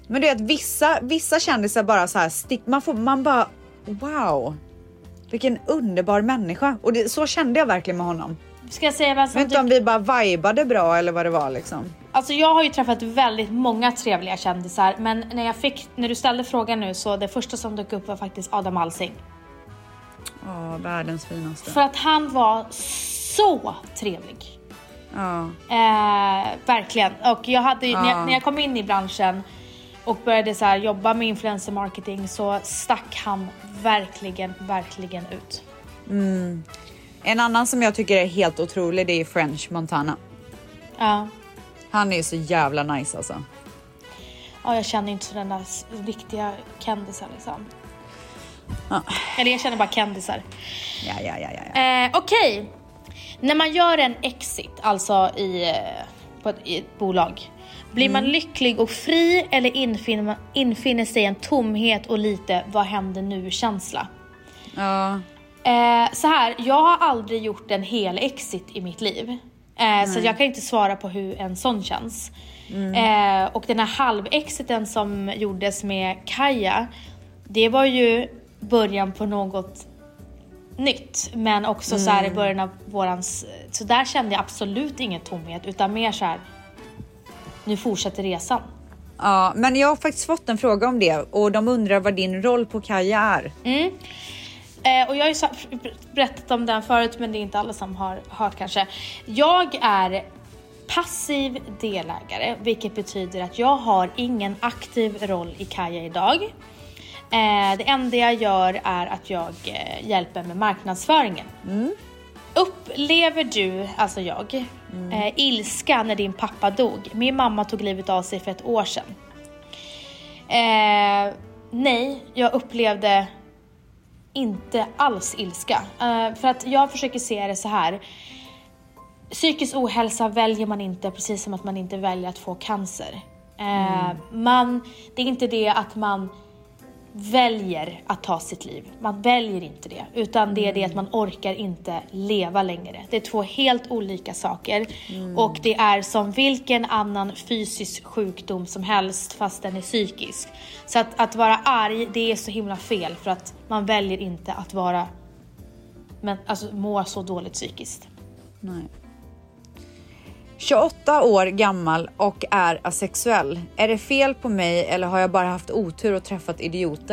Men du vet, vissa, vissa kändisar bara så här stick, man får, man bara, wow. Vilken underbar människa. Och det, så kände jag verkligen med honom. Ska jag säga vad som vet inte om vi bara vibade bra eller vad det var liksom. Alltså jag har ju träffat väldigt många trevliga kändisar. Men när jag fick, när du ställde frågan nu, så det första som dök upp var faktiskt Adam Alsing. Ja, världens finaste. För att han var så trevlig. Ja. Eh, verkligen. Och jag hade, ja. när, jag, när jag kom in i branschen och började så här jobba med influencer marketing, så stack han verkligen, verkligen ut. Mm. En annan som jag tycker är helt otrolig, det är French Montana. Ja. Han är ju så jävla nice alltså. Ja, jag känner inte sådana riktiga kändisar liksom. Ja. Eller jag känner bara kändisar. Ja, ja, ja, ja, ja. Eh, Okej. Okay. När man gör en exit, alltså i, på ett, i ett bolag, blir mm. man lycklig och fri, eller infinner, infinner sig en tomhet och lite vad händer nu-känsla? Ja. Eh, så här, jag har aldrig gjort en hel exit i mitt liv. Eh, så jag kan inte svara på hur en sån känns. Mm. Eh, och den här halvexiten som gjordes med Kaja, det var ju början på något nytt. Men också mm. så här i början av vårans... Så där kände jag absolut ingen tomhet, utan mer så här, nu fortsätter resan. Ja, men jag har faktiskt fått en fråga om det. Och de undrar vad din roll på Kaja är. Mm. Eh, och jag har ju berättat om den förut, men det är inte alla som har hört kanske. Jag är passiv delägare, vilket betyder att jag har ingen aktiv roll i Kaja idag. Eh, det enda jag gör är att jag eh, hjälper med marknadsföringen. Mm. Upplever du, alltså jag, mm. eh, ilska när din pappa dog? Min mamma tog livet av sig för ett år sedan. Eh, nej, jag upplevde inte alls ilska. Uh, för att jag försöker se det så här. Psykisk ohälsa väljer man inte, precis som att man inte väljer att få cancer. Uh, mm. man, det är inte det att man väljer att ta sitt liv. Man väljer inte det. Utan det är det att man orkar inte leva längre. Det är två helt olika saker. Mm. Och det är som vilken annan fysisk sjukdom som helst, fast den är psykisk. Så att, att vara arg, det är så himla fel. För att man väljer inte att vara, men alltså må så dåligt psykiskt. Nej. tjugoåtta år gammal och är asexuell. Är det fel på mig eller har jag bara haft otur och träffat idioter?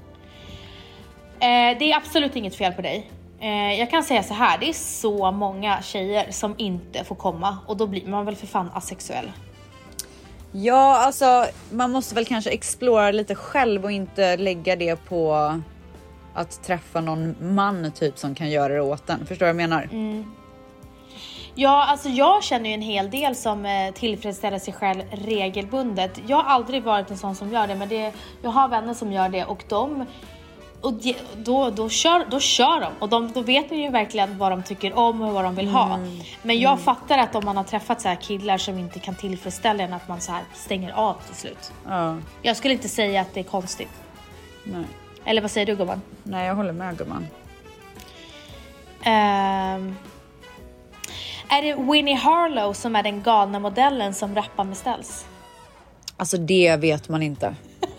Eh, det är absolut inget fel på dig. Eh, jag kan säga så här, det är så många tjejer som inte får komma. Och då blir man väl för fan asexuell. Ja, alltså man måste väl kanske explora lite själv och inte lägga det på att träffa någon man typ som kan göra det åt en. Förstår du vad jag menar? Mm. Ja, alltså jag känner ju en hel del som eh, tillfredsställer sig själv regelbundet. Jag har aldrig varit en sån som gör det, men det, jag har vänner som gör det och de och de, då, då, kör, då kör de. Och de, då vet man ju verkligen vad de tycker om och vad de vill ha. Mm. Men jag mm. fattar att om man har träffat så här killar som inte kan tillfredsställa en, att man så här stänger av till slut. Ja. Jag skulle inte säga att det är konstigt. Nej. Eller vad säger du, gumman? Nej, jag håller med, gumman. Ehm... Um, Är det Winnie Harlow som är den galna modellen som rappar med ställs? Alltså det vet man inte.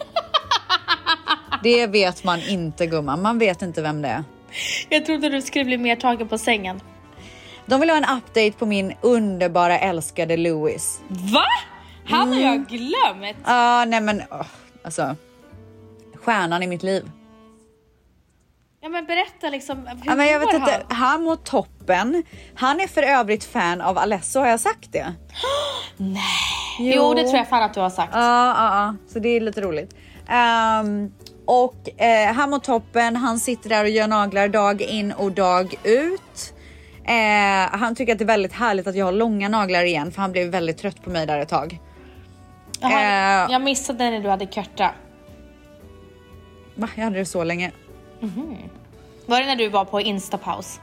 Det vet man inte, gumman. Man vet inte vem det är. Jag trodde du skulle bli mer tagen på sängen. De vill ha en update på min underbara älskade Louis. Va? Han har mm. jag glömt. Ja, uh, nej men oh, alltså stjärnan i mitt liv. Ja, men berätta liksom hur ja, men jag vet inte, han? han mår toppen. Han är för övrigt fan av Alesso, har jag sagt det? Nej. Jo. jo, det tror jag fan att du har sagt. Ja, ja, ja. Så det är lite roligt. Um, och eh, han mår toppen. Han sitter där och gör naglar dag in och dag ut. Eh, han tycker att det är väldigt härligt att jag har långa naglar igen, för han blev väldigt trött på mig där ett tag. Aha, eh, jag missade när du hade körta. Va? Jag hade det så länge. Mm-hmm. Var det när du var på Instapaus?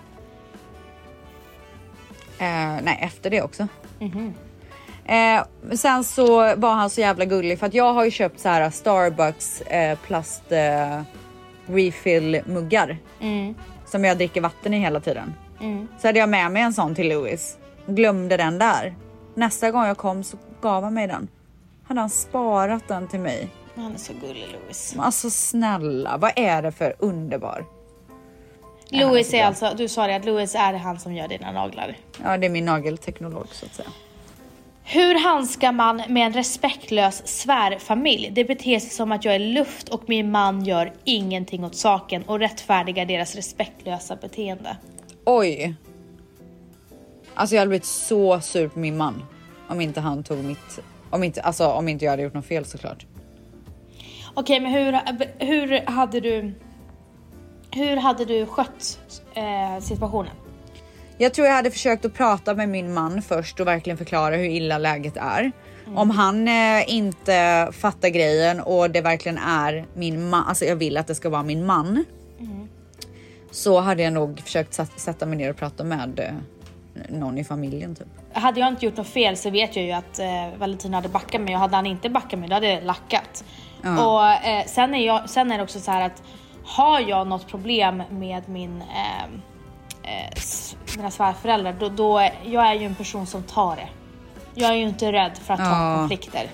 Eh, nej, efter det också. Mm-hmm. Eh, sen så var han så jävla gullig, för att jag har ju köpt så här Starbucks eh, plast eh, refill muggar mm. som jag dricker vatten i hela tiden. Mm. Så hade jag med mig en sån till Louis. Glömde den där. Nästa gång jag kom så gav han mig den. hade han sparat den till mig. Han är så gullig, Louis. Alltså snälla, vad är det för underbar? Louis är alltså, du sa det att Louis är han som gör dina naglar. Ja, det är min nagelteknolog så att säga. Hur handskar man med en respektlös svärfamilj? Det beter sig som att jag är luft och min man gör ingenting åt saken och rättfärdigar deras respektlösa beteende. Oj. Alltså jag hade blivit så sur på min man om inte han tog mitt, om inte, alltså om inte jag hade gjort något fel såklart. Okej, men hur, hur hade du hur hade du skött eh, situationen? Jag tror jag hade försökt att prata med min man först och verkligen förklara hur illa läget är. Mm. Om han eh, inte fattar grejen och det verkligen är min man, alltså jag vill att det ska vara min man. Mm. Så hade jag nog försökt sätta mig ner och prata med eh, någon i familjen typ. Hade jag inte gjort något fel så vet jag ju att eh, Valentin hade backat mig, och hade han inte backat mig då hade jag lackat. Ja. Och eh, sen, är jag, sen är det också så här att har jag något problem med min eh, eh, mina svärföräldrar, då, då jag är ju en person som tar det. Jag är ju inte rädd för att ta ja. konflikter.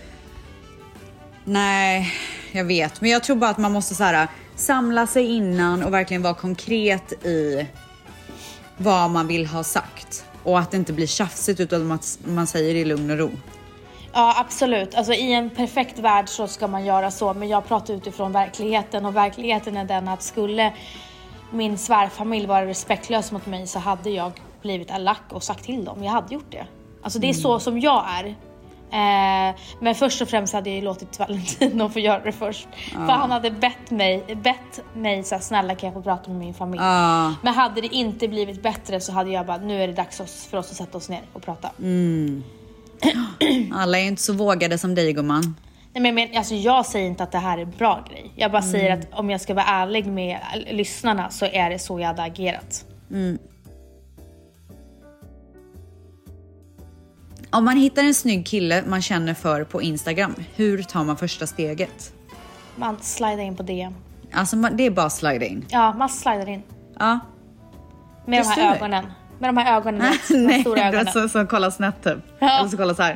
Nej, jag vet. Men jag tror bara att man måste så här, samla sig innan och verkligen vara konkret i vad man vill ha sagt. Och att det inte blir tjafsigt utan att man säger det i lugn och ro. Ja, absolut. Alltså i en perfekt värld så ska man göra så. Men jag pratar utifrån verkligheten. Och verkligheten är den att skulle min svärfamilj vara respektlös mot mig så hade jag blivit elak och sagt till dem. Jag hade gjort det. Alltså det är mm. så som jag är. Eh, men först och främst hade jag ju låtit Valentino få göra det först. Ja. För han hade bett mig, bett mig så här, snälla kan jag få prata med min familj. Ja. Men hade det inte blivit bättre så hade jag bara, nu är det dags för oss att sätta oss ner och prata. Mm. Alla är inte så vågade som dig, gumman. Nej, men, men alltså, jag säger inte att det här är en bra grej. Jag bara mm. säger att om jag ska vara ärlig med lyssnarna så är det så jag hade agerat. Mm. Om man hittar en snygg kille man känner för på Instagram, hur tar man första steget? Man slidar in på D M. Alltså man, det är bara slida in? Ja, man slidar in. Ja. Med Just de här ögonen. Med de här ögonen. De Nej, stora ögonen. Nej, som kollar snett typ. Ja. Eller så kollar så här.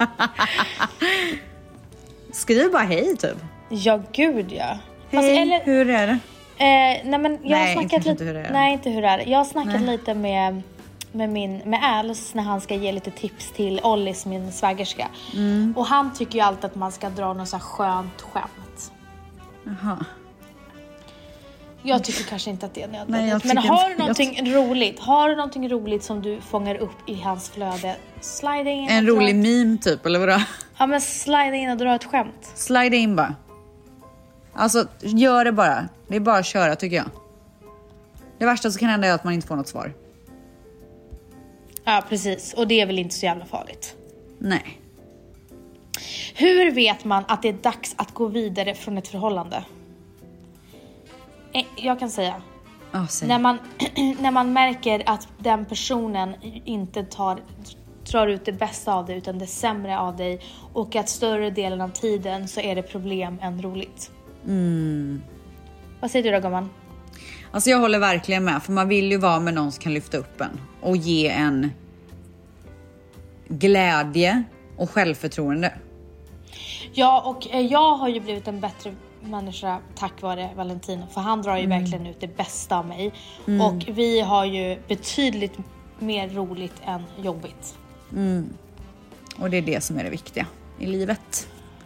Skriv bara hej typ. Ja, gud ja. Hej, alltså, eller, hur är det? Eh, nej, men jag nej, har snackat lite, inte hur det är. Nej, inte hur det är. Jag har snackat nej. lite med... med min med Als när han ska ge lite tips till Ollis, min svägerska. Mm. Och han tycker ju alltid att man ska dra något så här skönt skämt. Jaha. Jag tycker kanske inte att det är nödvändigt. Men har du någonting jag... roligt? Har du någonting roligt som du fångar upp i hans flöde? Slide in. En rolig ett... meme typ, eller vadå? Ja, men slide in och dra ett skämt. Slide in bara. Alltså, gör det bara. Det är bara att köra tycker jag. Det värsta som kan hända är att man inte får något svar. Ja, precis. Och det är väl inte så jävla farligt. Nej. Hur vet man att det är dags att gå vidare från ett förhållande? Jag kan säga. Oh, säg. När man, när man märker att den personen inte tar, drar ut det bästa av dig utan det sämre av dig. Och att större delen av tiden så är det problem än roligt. Mm. Vad säger du då, gumman? Alltså jag håller verkligen med. För man vill ju vara med någon som kan lyfta upp en. Och ge en glädje och självförtroende. Ja, och jag har ju blivit en bättre människa tack vare Valentino. För han drar ju mm. verkligen ut det bästa av mig. Mm. Och vi har ju betydligt mer roligt än jobbigt. Mm. Och det är det som är det viktiga i livet.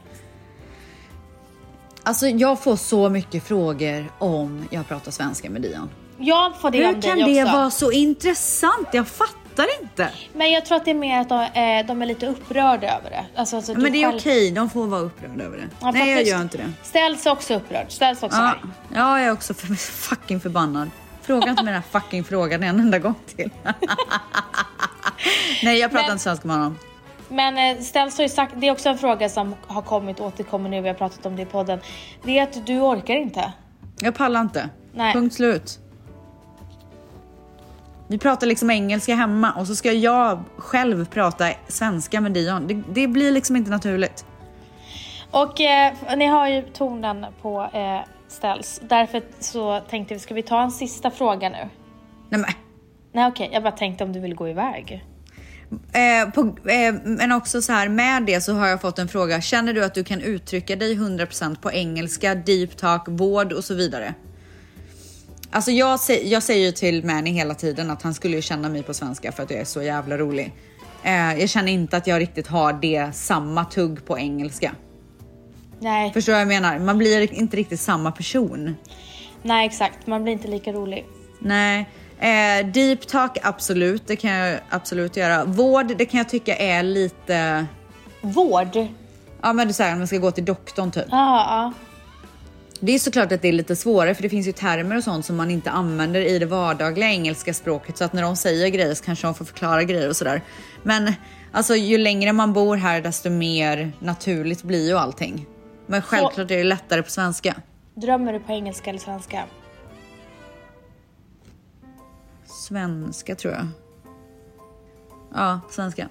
Alltså jag får så mycket frågor om jag pratar svenska med Dion. Jag får det Hur om dig kan också. det vara så intressant? Jag fattar inte. Men jag tror att det är mer att de, eh, de är lite upprörda över det. Alltså, alltså, men det är själv... okej, de får vara upprörda över det. Ja, nej, jag gör inte det. Ställs också upprörd. Ställs också ja. arg. Ja, jag är också för, fucking förbannad. Fråga inte med den här fucking frågan en enda gång till. Nej, jag pratar men... inte svenska med honom. Men Ställs har ju sagt, det är också en fråga som har kommit återkommer nu, vi har pratat om det i podden. Det är att du orkar inte. Jag pallar inte. Nej. Punkt slut. Vi pratar liksom engelska hemma och så ska jag själv prata svenska med Dion. Det, det blir liksom inte naturligt. Och eh, ni har ju tonen på eh, Ställs. Därför så tänkte vi, ska vi ta en sista fråga nu? Nej men. Nej okej, okay. Jag bara tänkte om du vill gå iväg. Eh, på, eh, men också så här, med det så har jag fått en fråga. Känner du att du kan uttrycka dig hundra procent på engelska, deep talk, vård och så vidare? Alltså jag, jag säger ju till Manny hela tiden att han skulle ju känna mig på svenska för att jag är så jävla rolig. Eh, jag känner inte att jag riktigt har det samma tugg på engelska. Nej. Förstår vad jag menar? Man blir inte riktigt samma person. Nej, exakt. Man blir inte lika rolig. Nej. Eh, deep talk, absolut. Det kan jag absolut göra. Vård, det kan jag tycka är lite... Vård? Ja, men du säger att man ska gå till doktorn typ. Ja, ja. Det är såklart att det är lite svårare, för det finns ju termer och sånt som man inte använder i det vardagliga engelska språket. Så att när de säger grejer så kanske de får förklara grejer och sådär. Men alltså, ju längre man bor här desto mer naturligt blir ju allting. Men självklart är det lättare på svenska. Drömmer du på engelska eller svenska? Svenska tror jag. Ja, svenska.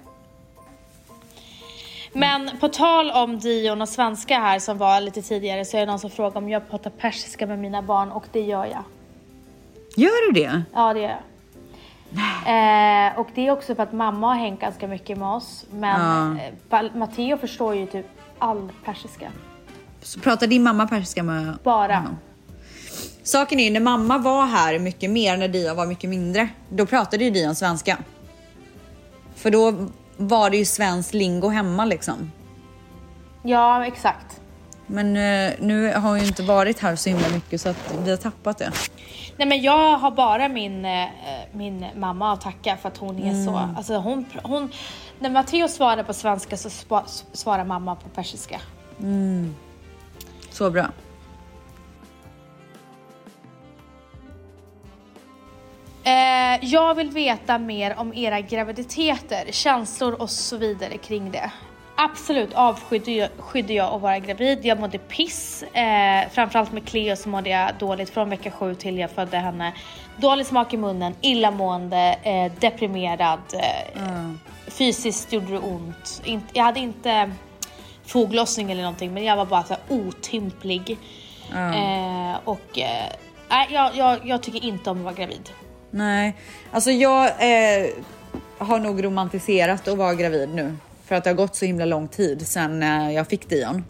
Men på tal om Dion och svenska här som var lite tidigare, så är det någon som frågar om jag pratar persiska med mina barn, och det gör jag. Gör du det? Ja, det gör jag. Eh, och det är också för att mamma har hängt ganska mycket med oss. Men ja. eh, Matteo förstår ju typ all persiska. Så pratar din mamma persiska med Bara. honom? Saken är ju, när mamma var här mycket mer, när Dion var mycket mindre, då pratade ju Dion svenska. För då var det ju svensk lingo hemma liksom. Ja, exakt. Men uh, nu har hon ju inte varit här så himla mycket, så att vi har tappat det. Nej, men jag har bara min, eh, min mamma att tacka för att hon är mm. så... Alltså hon, hon, när Matteo svarar på svenska så spa, svarar mamma på persiska. Mm. Så bra. Eh, jag vill veta mer om era graviditeter, känslor och så vidare kring det. Absolut avskydde jag, skydde jag att vara gravid. Jag mådde piss. Eh, framförallt med Cleo så mådde jag dåligt från vecka sju till jag födde henne. Dålig smak i munnen, illamående, eh, deprimerad. Eh, mm. Fysiskt gjorde det ont. In, jag hade inte foglossning eller någonting, men jag var bara så här otymplig. Mm. Eh, och eh, jag, jag, jag tycker inte om att vara gravid. Nej, alltså jag eh, har nog romantiserat att vara gravid nu. För att det har gått så himla lång tid sedan eh, jag fick Dion.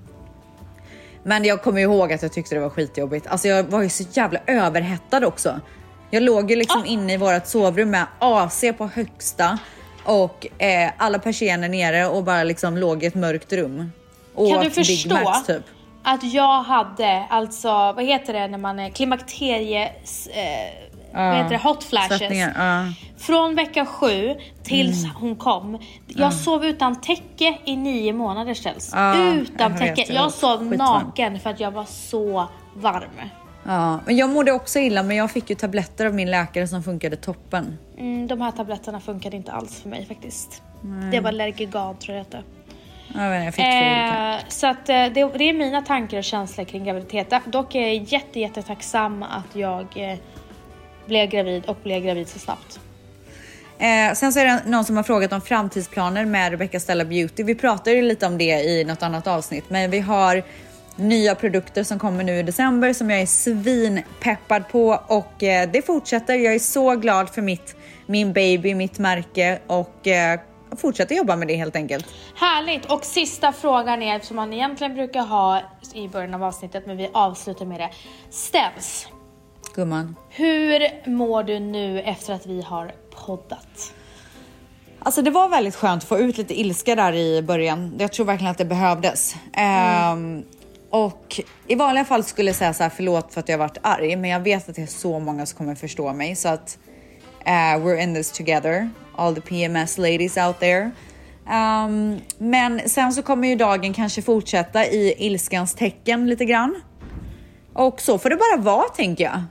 Men jag kommer ihåg att jag tyckte det var skitjobbigt. Alltså jag var ju så jävla överhettad också. Jag låg ju liksom ah. inne i vårt sovrum med A C på högsta. Och eh, alla persienner nere och bara liksom låg i ett mörkt rum. Och kan du förstå Big Macs, typ. Att jag hade, alltså vad heter det när man är klimakterie... Eh, Uh, vad heter det? Hot flashes. Uh. Från vecka sju tills mm. hon kom. Jag uh. sov utan täcke i nio månader ställs. Uh, utan jag täcke. Jag, jag sov skitvarm. naken för att jag var så varm. Ja, men jag mådde också illa, men jag fick ju tabletter av min läkare som funkade toppen. Mm, de här tabletterna funkade inte alls för mig faktiskt. Mm. Det var Lergigan tror jag det. Ja, jag fick eh, så att det, det är mina tankar och känslor kring graviditet. Dock är jag jätte, jätte tacksam att jag eh, blev gravid och blev gravid så snabbt. Eh, sen så är det någon som har frågat om framtidsplaner med Rebecca Stella Beauty. Vi pratade ju lite om det i något annat avsnitt, men vi har nya produkter som kommer nu i december som jag är svinpeppad på, och eh, det fortsätter. Jag är så glad för mitt, min baby, mitt märke, och eh, fortsätter jobba med det helt enkelt. Härligt, och sista frågan är som man egentligen brukar ha i början av avsnittet, men vi avslutar med det. Stens. Gumman. Hur mår du nu efter att vi har poddat? Alltså det var väldigt skönt att få ut lite ilska där i början. Jag tror verkligen att det behövdes. Mm. Um, och i vanliga fall skulle jag säga så här, förlåt för att jag har varit arg. Men jag vet att det är så många som kommer förstå mig. Så att uh, we're in this together. All the P M S ladies out there. Um, men sen så kommer ju dagen kanske fortsätta i ilskans tecken lite grann. Och så får det bara vara, tänker jag.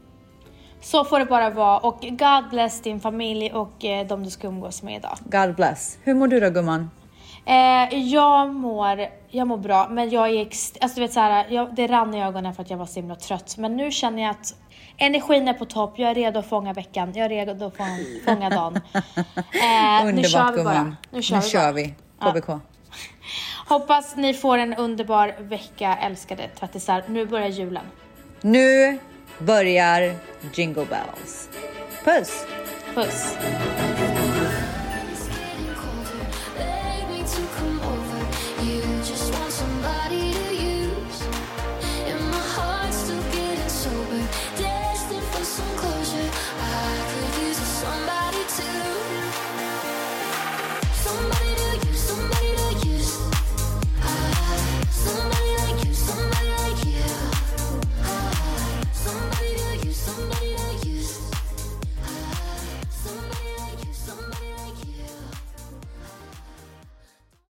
Så får det bara vara. Och God bless din familj och eh, de du ska umgås med idag. God bless. Hur mår du då, gumman? Eh, jag mår jag mår bra, men jag är ext- alltså du vet så här, jag, det rann i ögonen för att jag var så himla trött. Men nu känner jag att energin är på topp. Jag är redo att fånga veckan. Jag är redo att fånga, fånga dagen. Eh, Underbart, nu kör vi bara. gumman. Nu kör, nu vi, kör vi. K B K. Ja. Hoppas ni får en underbar vecka, älskade tvättisar. Nu börjar julen. Nu börjar Jingle Bells. Puss! Puss!